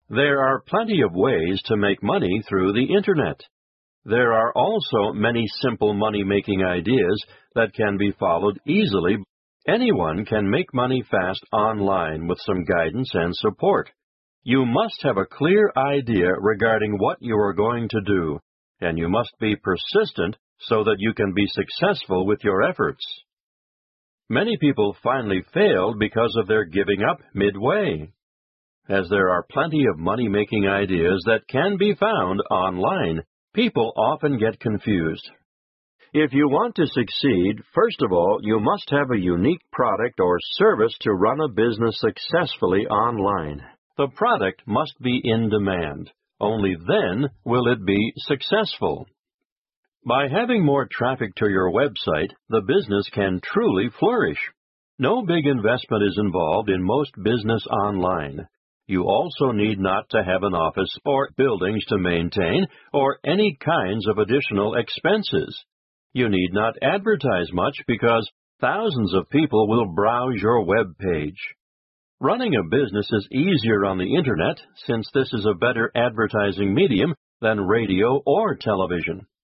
There are plenty of ways to make money through the Internet. There are also many simple money-making ideas that can be followed easily. Anyone can make money fast online with some guidance and support. You must have a clear idea regarding what you are going to do, and you must be persistent so that you can be successful with your efforts. Many people finally failed because of their giving up midway. As there are plenty of money-making ideas that can be found online, people often get confused. If you want to succeed, first of all, you must have a unique product or service to run a business successfully online. The product must be in demand. Only then will it be successful. By having more traffic to your website, the business can truly flourish. No big investment is involved in most business online. You also need not to have an office or buildings to maintain or any kinds of additional expenses. You need not advertise much because thousands of people will browse your web page. Running a business is easier on the Internet since this is a better advertising medium than radio or television.